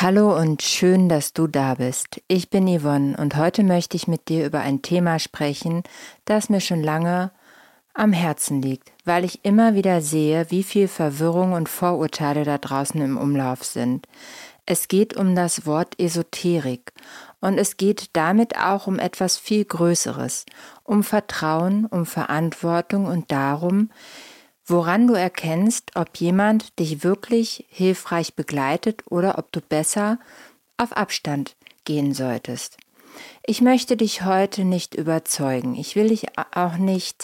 Hallo und schön, dass du da bist. Ich bin Yvonne und heute möchte ich mit dir über ein Thema sprechen, das mir schon lange am Herzen liegt, weil ich immer wieder sehe, wie viel Verwirrung und Vorurteile da draußen im Umlauf sind. Es geht um das Wort Esoterik und es geht damit auch um etwas viel Größeres, um Vertrauen, um Verantwortung und darum, woran du erkennst, ob jemand dich wirklich hilfreich begleitet oder ob du besser auf Abstand gehen solltest. Ich möchte dich heute nicht überzeugen. Ich will dir auch nicht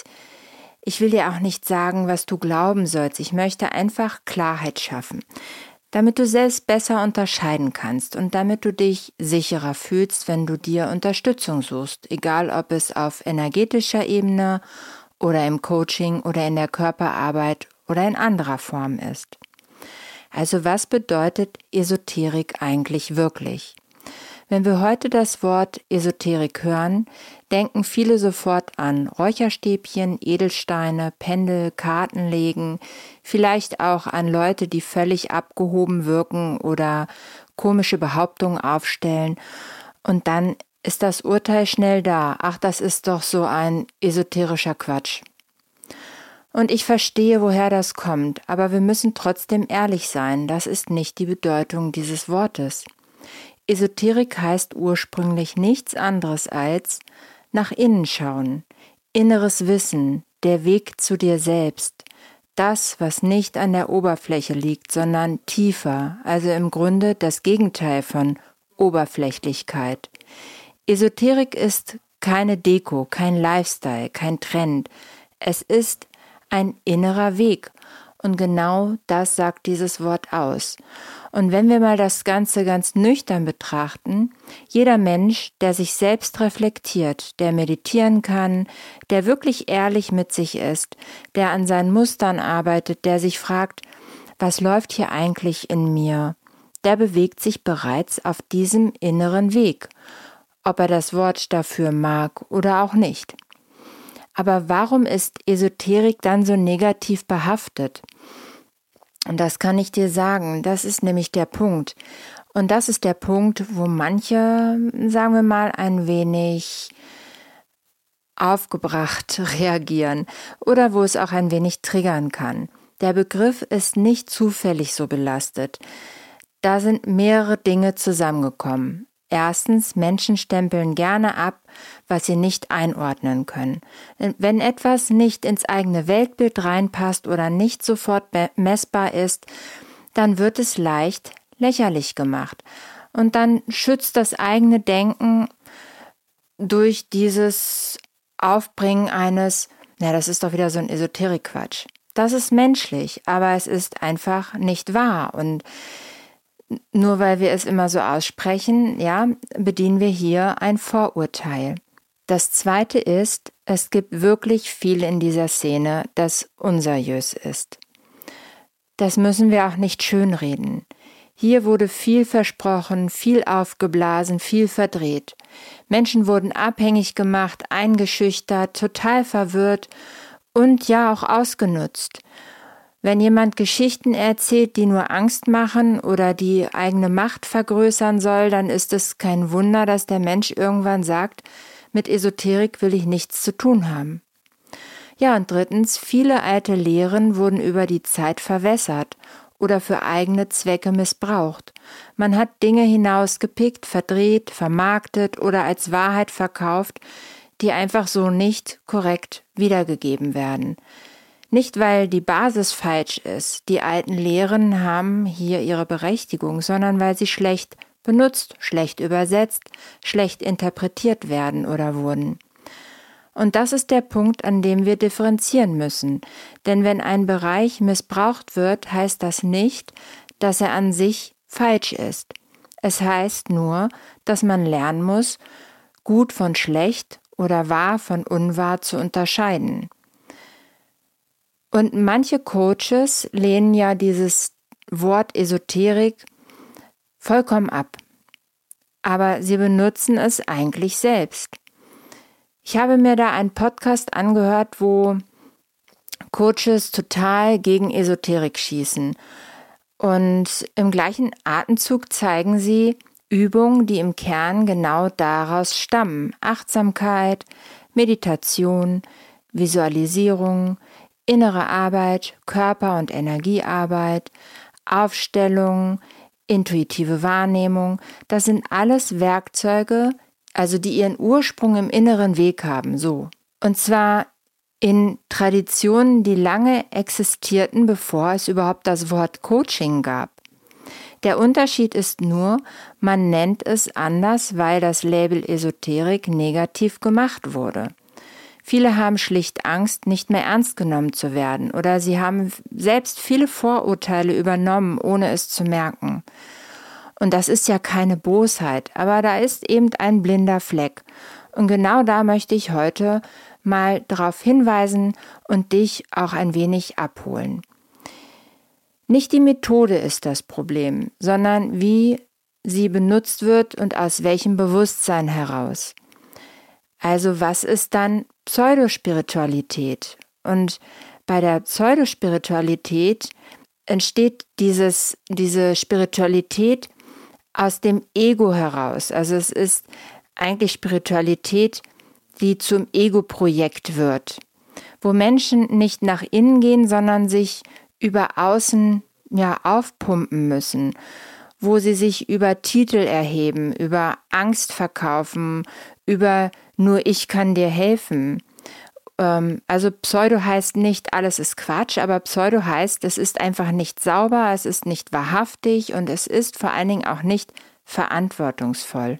sagen, was du glauben sollst. Ich möchte einfach Klarheit schaffen, damit du selbst besser unterscheiden kannst und damit du dich sicherer fühlst, wenn du dir Unterstützung suchst, egal ob es auf energetischer Ebene oder im Coaching oder in der Körperarbeit oder in anderer Form ist. Also was bedeutet Esoterik eigentlich wirklich? Wenn wir heute das Wort Esoterik hören, denken viele sofort an Räucherstäbchen, Edelsteine, Pendel, Kartenlegen, vielleicht auch an Leute, die völlig abgehoben wirken oder komische Behauptungen aufstellen. Und dann ist das Urteil schnell da. Ach, das ist doch so ein esoterischer Quatsch. Und ich verstehe, woher das kommt, aber wir müssen trotzdem ehrlich sein. Das ist nicht die Bedeutung dieses Wortes. Esoterik heißt ursprünglich nichts anderes als nach innen schauen, inneres Wissen, der Weg zu dir selbst, das, was nicht an der Oberfläche liegt, sondern tiefer, also im Grunde das Gegenteil von Oberflächlichkeit. Esoterik ist keine Deko, kein Lifestyle, kein Trend. Es ist ein innerer Weg. Und genau das sagt dieses Wort aus. Und wenn wir mal das Ganze ganz nüchtern betrachten, jeder Mensch, der sich selbst reflektiert, der meditieren kann, der wirklich ehrlich mit sich ist, der an seinen Mustern arbeitet, der sich fragt, was läuft hier eigentlich in mir, der bewegt sich bereits auf diesem inneren Weg, ob er das Wort dafür mag oder auch nicht. Aber warum ist Esoterik dann so negativ behaftet? Und das kann ich dir sagen, das ist nämlich der Punkt. Und das ist der Punkt, wo manche, sagen wir mal, ein wenig aufgebracht reagieren oder wo es auch ein wenig triggern kann. Der Begriff ist nicht zufällig so belastet. Da sind mehrere Dinge zusammengekommen. Erstens, Menschen stempeln gerne ab, was sie nicht einordnen können. Wenn etwas nicht ins eigene Weltbild reinpasst oder nicht sofort messbar ist, dann wird es leicht lächerlich gemacht. Und dann schützt das eigene Denken durch dieses Aufbringen eines, das ist doch wieder so ein Esoterik-Quatsch. Das ist menschlich, aber es ist einfach nicht wahr. Und nur weil wir es immer so aussprechen, bedienen wir hier ein Vorurteil. Das Zweite ist, es gibt wirklich viel in dieser Szene, das unseriös ist. Das müssen wir auch nicht schönreden. Hier wurde viel versprochen, viel aufgeblasen, viel verdreht. Menschen wurden abhängig gemacht, eingeschüchtert, total verwirrt und auch ausgenutzt. Wenn jemand Geschichten erzählt, die nur Angst machen oder die eigene Macht vergrößern soll, dann ist es kein Wunder, dass der Mensch irgendwann sagt, mit Esoterik will ich nichts zu tun haben. Ja, und drittens, viele alte Lehren wurden über die Zeit verwässert oder für eigene Zwecke missbraucht. Man hat Dinge hinausgepickt, verdreht, vermarktet oder als Wahrheit verkauft, die einfach so nicht korrekt wiedergegeben werden. Nicht, weil die Basis falsch ist, die alten Lehren haben hier ihre Berechtigung, sondern weil sie schlecht benutzt, schlecht übersetzt, schlecht interpretiert werden oder wurden. Und das ist der Punkt, an dem wir differenzieren müssen. Denn wenn ein Bereich missbraucht wird, heißt das nicht, dass er an sich falsch ist. Es heißt nur, dass man lernen muss, gut von schlecht oder wahr von unwahr zu unterscheiden. Und manche Coaches lehnen ja dieses Wort Esoterik vollkommen ab. Aber sie benutzen es eigentlich selbst. Ich habe mir da einen Podcast angehört, wo Coaches total gegen Esoterik schießen Und im gleichen Atemzug zeigen sie Übungen, die im Kern genau daraus stammen. Achtsamkeit, Meditation, Visualisierung, innere Arbeit, Körper- und Energiearbeit, Aufstellung, intuitive Wahrnehmung. Das sind alles Werkzeuge, also die ihren Ursprung im inneren Weg haben, so. Und zwar in Traditionen, die lange existierten, bevor es überhaupt das Wort Coaching gab. Der Unterschied ist nur, man nennt es anders, weil das Label Esoterik negativ gemacht wurde. Viele haben schlicht Angst, nicht mehr ernst genommen zu werden, oder sie haben selbst viele Vorurteile übernommen, ohne es zu merken. Und das ist ja keine Bosheit, aber da ist eben ein blinder Fleck. Und genau da möchte ich heute mal darauf hinweisen und dich auch ein wenig abholen. Nicht die Methode ist das Problem, sondern wie sie benutzt wird und aus welchem Bewusstsein heraus. Also was ist dann Pseudospiritualität? Und bei der Pseudospiritualität entsteht diese Spiritualität aus dem Ego heraus. Also es ist eigentlich Spiritualität, die zum Ego-Projekt wird, wo Menschen nicht nach innen gehen, sondern sich über außen aufpumpen müssen, wo sie sich über Titel erheben, über Angst verkaufen, über nur ich kann dir helfen. Also Pseudo heißt nicht, alles ist Quatsch, aber Pseudo heißt, es ist einfach nicht sauber, es ist nicht wahrhaftig und es ist vor allen Dingen auch nicht verantwortungsvoll.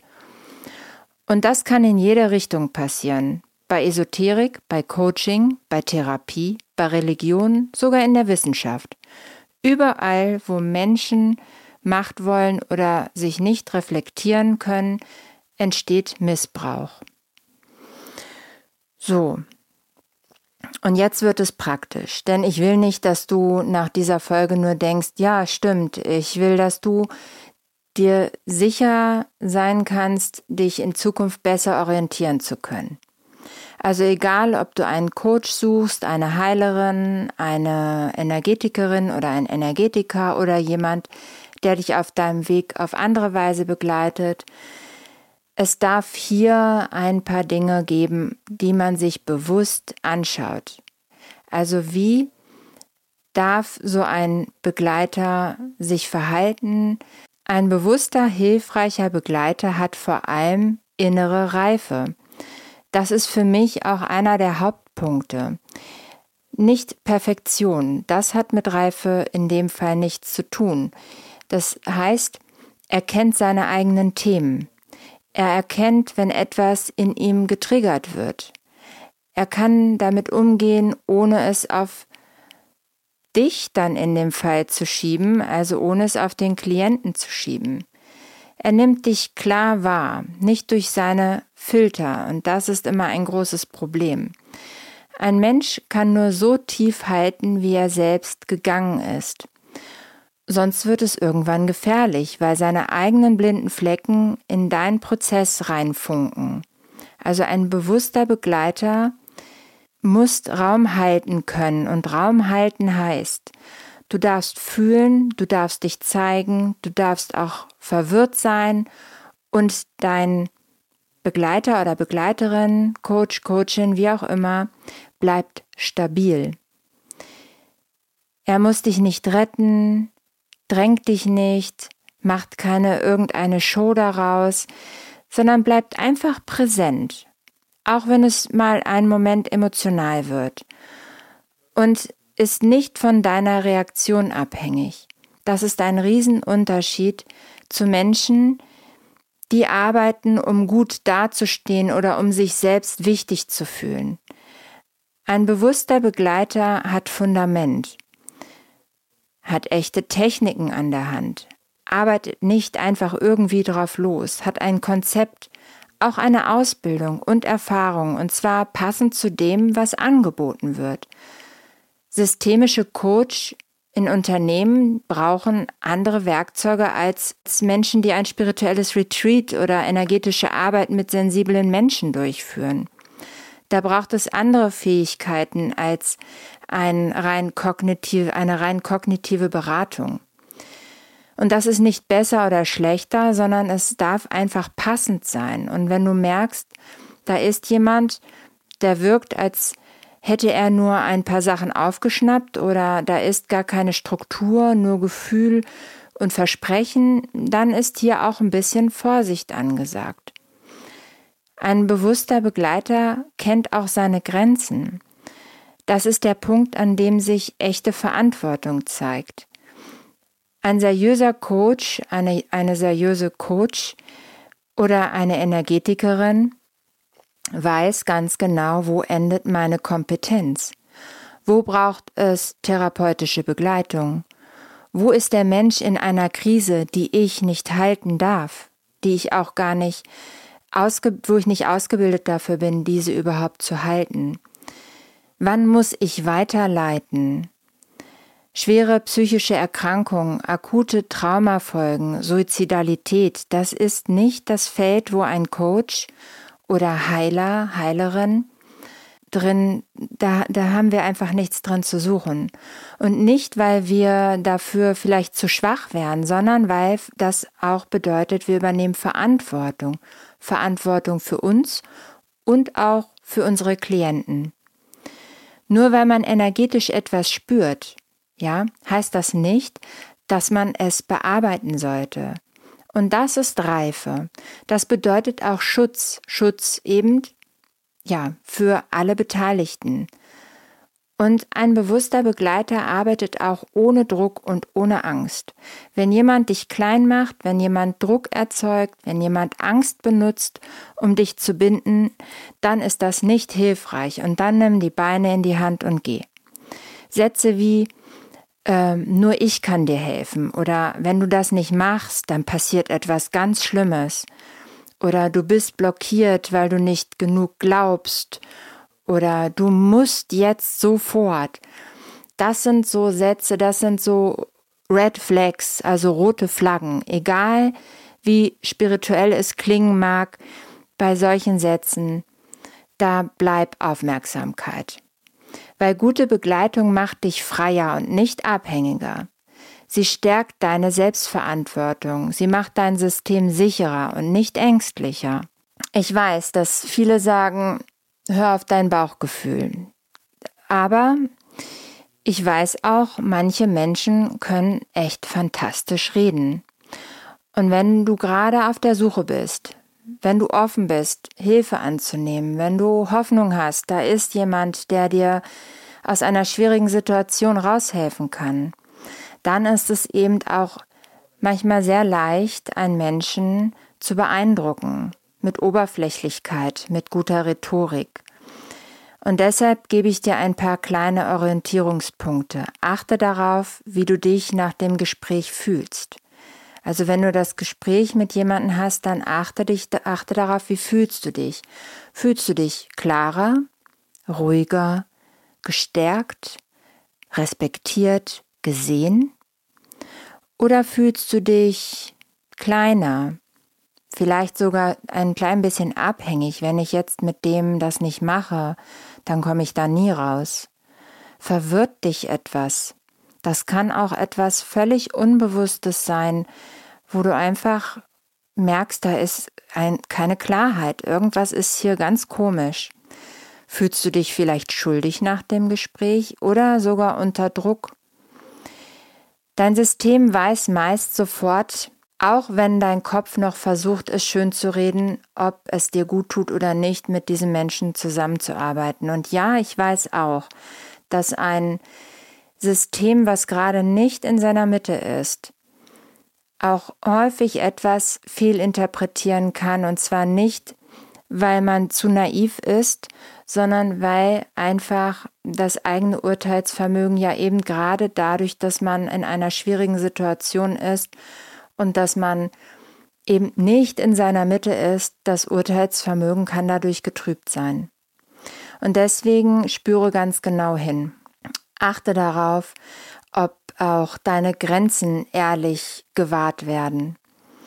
Und das kann in jeder Richtung passieren. Bei Esoterik, bei Coaching, bei Therapie, bei Religion, sogar in der Wissenschaft. Überall, wo Menschen Macht wollen oder sich nicht reflektieren können, entsteht Missbrauch. So, und jetzt wird es praktisch, denn ich will nicht, dass du nach dieser Folge nur denkst, ja, stimmt, ich will, dass du dir sicher sein kannst, dich in Zukunft besser orientieren zu können. Also egal, ob du einen Coach suchst, eine Heilerin, eine Energetikerin oder ein Energetiker oder jemand, der dich auf deinem Weg auf andere Weise begleitet, es darf hier ein paar Dinge geben, die man sich bewusst anschaut. Also wie darf so ein Begleiter sich verhalten? Ein bewusster, hilfreicher Begleiter hat vor allem innere Reife. Das ist für mich auch einer der Hauptpunkte. Nicht Perfektion, das hat mit Reife in dem Fall nichts zu tun. Das heißt, er kennt seine eigenen Themen. Er erkennt, wenn etwas in ihm getriggert wird. Er kann damit umgehen, ohne es auf dich dann in dem Fall zu schieben, also ohne es auf den Klienten zu schieben. Er nimmt dich klar wahr, nicht durch seine Filter, und das ist immer ein großes Problem. Ein Mensch kann nur so tief halten, wie er selbst gegangen ist. Sonst wird es irgendwann gefährlich, weil seine eigenen blinden Flecken in deinen Prozess reinfunken. Also ein bewusster Begleiter muss Raum halten können, und Raum halten heißt, du darfst fühlen, du darfst dich zeigen, du darfst auch verwirrt sein und dein Begleiter oder Begleiterin, Coach, Coachin, wie auch immer, bleibt stabil. Er muss dich nicht retten, drängt dich nicht, macht keine irgendeine Show daraus, sondern bleibt einfach präsent, auch wenn es mal einen Moment emotional wird, und ist nicht von deiner Reaktion abhängig. Das ist ein Riesenunterschied zu Menschen, die arbeiten, um gut dazustehen oder um sich selbst wichtig zu fühlen. Ein bewusster Begleiter hat Fundament, hat echte Techniken an der Hand, arbeitet nicht einfach irgendwie drauf los, hat ein Konzept, auch eine Ausbildung und Erfahrung, und zwar passend zu dem, was angeboten wird. Systemische Coach in Unternehmen brauchen andere Werkzeuge als Menschen, die ein spirituelles Retreat oder energetische Arbeit mit sensiblen Menschen durchführen. Da braucht es andere Fähigkeiten als eine rein kognitive Beratung. Und das ist nicht besser oder schlechter, sondern es darf einfach passend sein. Und wenn du merkst, da ist jemand, der wirkt, als hätte er nur ein paar Sachen aufgeschnappt oder da ist gar keine Struktur, nur Gefühl und Versprechen, dann ist hier auch ein bisschen Vorsicht angesagt. Ein bewusster Begleiter kennt auch seine Grenzen. Das ist der Punkt, an dem sich echte Verantwortung zeigt. Ein seriöser Coach, eine seriöse Coach oder eine Energetikerin weiß ganz genau, wo endet meine Kompetenz. Wo braucht es therapeutische Begleitung? Wo ist der Mensch in einer Krise, die ich nicht halten darf, die ich auch gar nicht, wo ich nicht ausgebildet dafür bin, diese überhaupt zu halten? Wann muss ich weiterleiten? Schwere psychische Erkrankungen, akute Traumafolgen, Suizidalität, das ist nicht das Feld, wo ein Coach oder Heiler, Heilerin drin, da haben wir einfach nichts drin zu suchen. Und nicht, weil wir dafür vielleicht zu schwach wären, sondern weil das auch bedeutet, wir übernehmen Verantwortung. Verantwortung für uns und auch für unsere Klienten. Nur weil man energetisch etwas spürt, ja, heißt das nicht, dass man es bearbeiten sollte. Und das ist Reife. Das bedeutet auch Schutz. Schutz eben, ja, für alle Beteiligten. Und ein bewusster Begleiter arbeitet auch ohne Druck und ohne Angst. Wenn jemand dich klein macht, wenn jemand Druck erzeugt, wenn jemand Angst benutzt, um dich zu binden, dann ist das nicht hilfreich. Und dann nimm die Beine in die Hand und geh. Sätze wie nur ich kann dir helfen oder wenn du das nicht machst, dann passiert etwas ganz Schlimmes oder du bist blockiert, weil du nicht genug glaubst oder du musst jetzt sofort. Das sind so Sätze, das sind so Red Flags, also rote Flaggen. Egal wie spirituell es klingen mag, bei solchen Sätzen, da bleib Aufmerksamkeit. Weil gute Begleitung macht dich freier und nicht abhängiger. Sie stärkt deine Selbstverantwortung, sie macht dein System sicherer und nicht ängstlicher. Ich weiß, dass viele sagen, hör auf dein Bauchgefühl. Aber ich weiß auch, manche Menschen können echt fantastisch reden. Und wenn du gerade auf der Suche bist, wenn du offen bist, Hilfe anzunehmen, wenn du Hoffnung hast, da ist jemand, der dir aus einer schwierigen Situation raushelfen kann, dann ist es eben auch manchmal sehr leicht, einen Menschen zu beeindrucken, mit Oberflächlichkeit, mit guter Rhetorik. Und deshalb gebe ich dir ein paar kleine Orientierungspunkte. Achte darauf, wie du dich nach dem Gespräch fühlst. Also wenn du das Gespräch mit jemandem hast, dann achte darauf, wie fühlst du dich. Fühlst du dich klarer, ruhiger, gestärkt, respektiert, gesehen? Oder fühlst du dich kleiner, vielleicht sogar ein klein bisschen abhängig, wenn ich jetzt mit dem das nicht mache, dann komme ich da nie raus. Verwirrt dich etwas? Das kann auch etwas völlig Unbewusstes sein, wo du einfach merkst, da ist keine Klarheit. Irgendwas ist hier ganz komisch. Fühlst du dich vielleicht schuldig nach dem Gespräch oder sogar unter Druck? Dein System weiß meist sofort, auch wenn dein Kopf noch versucht, es schön zu reden, ob es dir gut tut oder nicht, mit diesem Menschen zusammenzuarbeiten. Und ja, ich weiß auch, dass ein System, was gerade nicht in seiner Mitte ist, auch häufig etwas fehlinterpretieren kann, und zwar nicht, weil man zu naiv ist, sondern weil einfach das eigene Urteilsvermögen ja eben gerade dadurch, dass man in einer schwierigen Situation ist und dass man eben nicht in seiner Mitte ist, das Urteilsvermögen kann dadurch getrübt sein. Und deswegen spüre ganz genau hin. Achte darauf, ob auch deine Grenzen ehrlich gewahrt werden.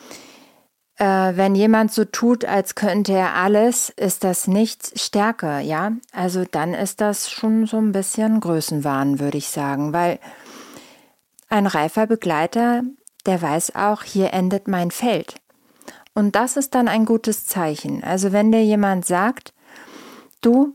Wenn jemand so tut, als könnte er alles, ist das nicht Stärke, ja? Also dann ist das schon so ein bisschen Größenwahn, würde ich sagen, weil ein reifer Begleiter, der weiß auch, hier endet mein Feld. Und das ist dann ein gutes Zeichen. Also wenn dir jemand sagt, du,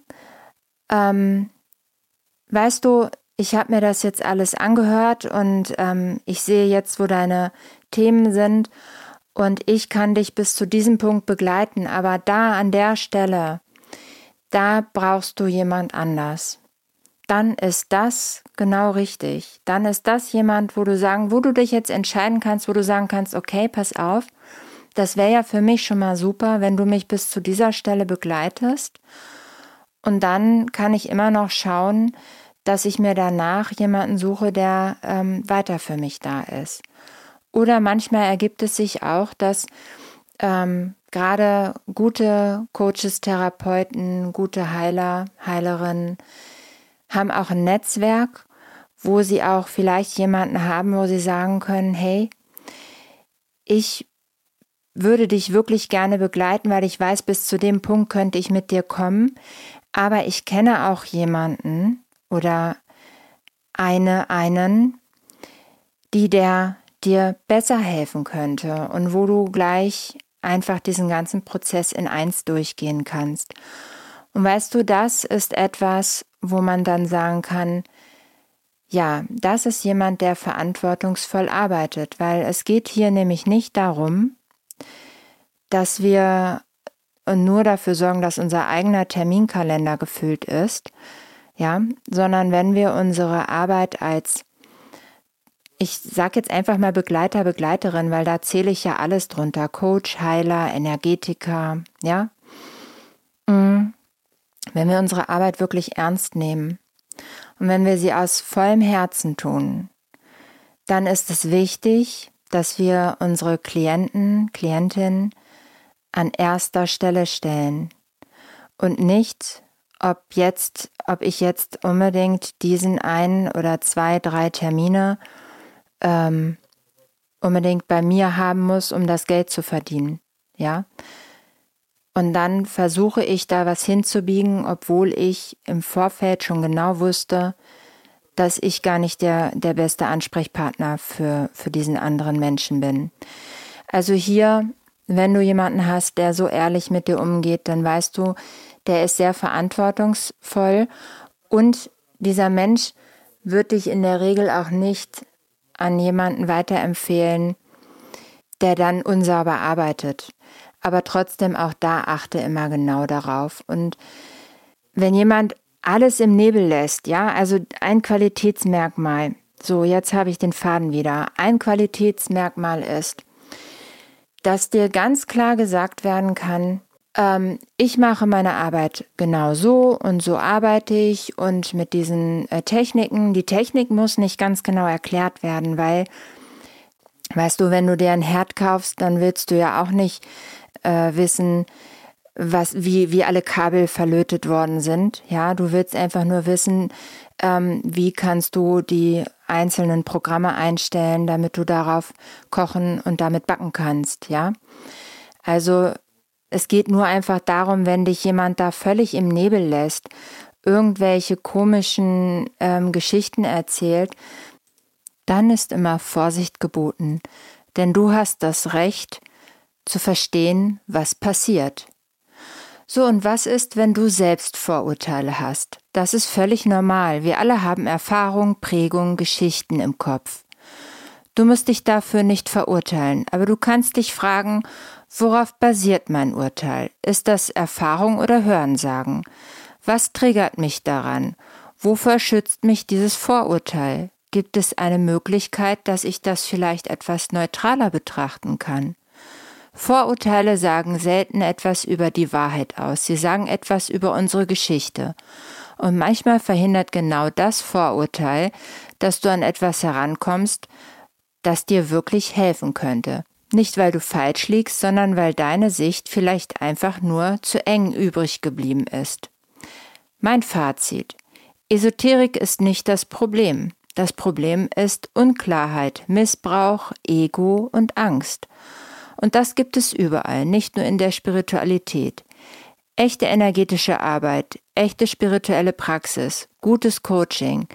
weißt du, ich habe mir das jetzt alles angehört und ich sehe jetzt, wo deine Themen sind und ich kann dich bis zu diesem Punkt begleiten, aber da an der Stelle, da brauchst du jemand anders. Dann ist das genau richtig. Dann ist das jemand, wo du dich jetzt entscheiden kannst, wo du sagen kannst, okay, pass auf, das wäre ja für mich schon mal super, wenn du mich bis zu dieser Stelle begleitest. Und dann kann ich immer noch schauen, dass ich mir danach jemanden suche, der weiter für mich da ist. Oder manchmal ergibt es sich auch, dass gerade gute Coaches, Therapeuten, gute Heiler, Heilerinnen haben auch ein Netzwerk, wo sie auch vielleicht jemanden haben, wo sie sagen können, hey, ich würde dich wirklich gerne begleiten, weil ich weiß, bis zu dem Punkt könnte ich mit dir kommen, aber ich kenne auch jemanden oder einen, der dir besser helfen könnte und wo du gleich einfach diesen ganzen Prozess in eins durchgehen kannst. Und weißt du, das ist etwas, wo man dann sagen kann, ja, das ist jemand, der verantwortungsvoll arbeitet, weil es geht hier nämlich nicht darum, dass wir nur dafür sorgen, dass unser eigener Terminkalender gefüllt ist, ja, sondern wenn wir unsere Arbeit als, ich sage jetzt einfach mal Begleiter, Begleiterin, weil da zähle ich ja alles drunter, Coach, Heiler, Energetiker, ja, wenn wir unsere Arbeit wirklich ernst nehmen und wenn wir sie aus vollem Herzen tun, dann ist es wichtig, dass wir unsere Klientinnen an erster Stelle stellen und nicht, ob ich jetzt unbedingt diesen 1 oder 2, 3 Termine unbedingt bei mir haben muss, um das Geld zu verdienen, ja. Und dann versuche ich da was hinzubiegen, obwohl ich im Vorfeld schon genau wusste, dass ich gar nicht der beste Ansprechpartner für diesen anderen Menschen bin. Also hier, wenn du jemanden hast, der so ehrlich mit dir umgeht, dann weißt du, der ist sehr verantwortungsvoll und dieser Mensch wird dich in der Regel auch nicht an jemanden weiterempfehlen, der dann unsauber arbeitet. Aber trotzdem auch da achte immer genau darauf. Und wenn jemand alles im Nebel lässt, ja, also ein Qualitätsmerkmal, so jetzt habe ich den Faden wieder, ein Qualitätsmerkmal ist, dass dir ganz klar gesagt werden kann, ich mache meine Arbeit genau so und so arbeite ich und mit diesen Techniken, die Technik muss nicht ganz genau erklärt werden, weil, weißt du, wenn du dir ein Herd kaufst, dann willst du ja auch nicht wissen, wie alle Kabel verlötet worden sind. Ja, du willst einfach nur wissen, wie kannst du die einzelnen Programme einstellen, damit du darauf kochen und damit backen kannst. Ja, also es geht nur einfach darum, wenn dich jemand da völlig im Nebel lässt, irgendwelche komischen Geschichten erzählt, dann ist immer Vorsicht geboten, denn du hast das Recht, zu verstehen, was passiert. So, und was ist, wenn du selbst Vorurteile hast? Das ist völlig normal. Wir alle haben Erfahrung, Prägung, Geschichten im Kopf. Du musst dich dafür nicht verurteilen, aber du kannst dich fragen, worauf basiert mein Urteil? Ist das Erfahrung oder Hörensagen? Was triggert mich daran? Wovor schützt mich dieses Vorurteil? Gibt es eine Möglichkeit, dass ich das vielleicht etwas neutraler betrachten kann? Vorurteile sagen selten etwas über die Wahrheit aus. Sie sagen etwas über unsere Geschichte. Und manchmal verhindert genau das Vorurteil, dass du an etwas herankommst, das dir wirklich helfen könnte. Nicht, weil du falsch liegst, sondern weil deine Sicht vielleicht einfach nur zu eng übrig geblieben ist. Mein Fazit: Esoterik ist nicht das Problem. Das Problem ist Unklarheit, Missbrauch, Ego und Angst. Und das gibt es überall, nicht nur in der Spiritualität. Echte energetische Arbeit, echte spirituelle Praxis, gutes Coaching,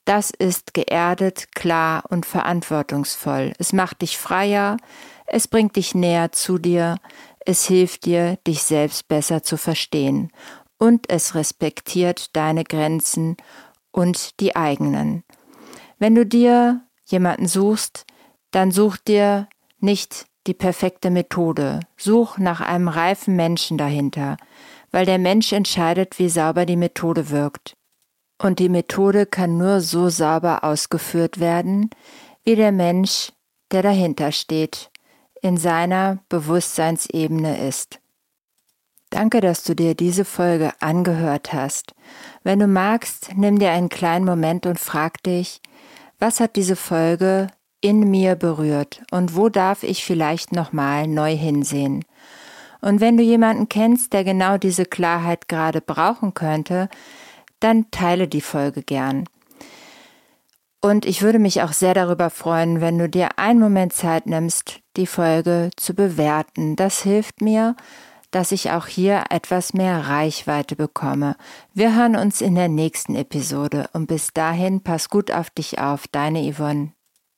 Das ist geerdet, klar und verantwortungsvoll. Es macht dich freier, es bringt dich näher zu dir, es hilft dir, dich selbst besser zu verstehen und es respektiert deine Grenzen und die eigenen. Wenn du dir jemanden suchst, dann such dir nicht die perfekte Methode. Such nach einem reifen Menschen dahinter, weil der Mensch entscheidet, wie sauber die Methode wirkt. Und die Methode kann nur so sauber ausgeführt werden, wie der Mensch, der dahinter steht, in seiner Bewusstseinsebene ist. Danke, dass du dir diese Folge angehört hast. Wenn du magst, nimm dir einen kleinen Moment und frag dich, was hat diese Folge in mir berührt und wo darf ich vielleicht nochmal neu hinsehen? Und wenn du jemanden kennst, der genau diese Klarheit gerade brauchen könnte, dann teile die Folge gern. Und ich würde mich auch sehr darüber freuen, wenn du dir einen Moment Zeit nimmst, die Folge zu bewerten. Das hilft mir, dass ich auch hier etwas mehr Reichweite bekomme. Wir hören uns in der nächsten Episode und bis dahin pass gut auf dich auf, deine Yvonne.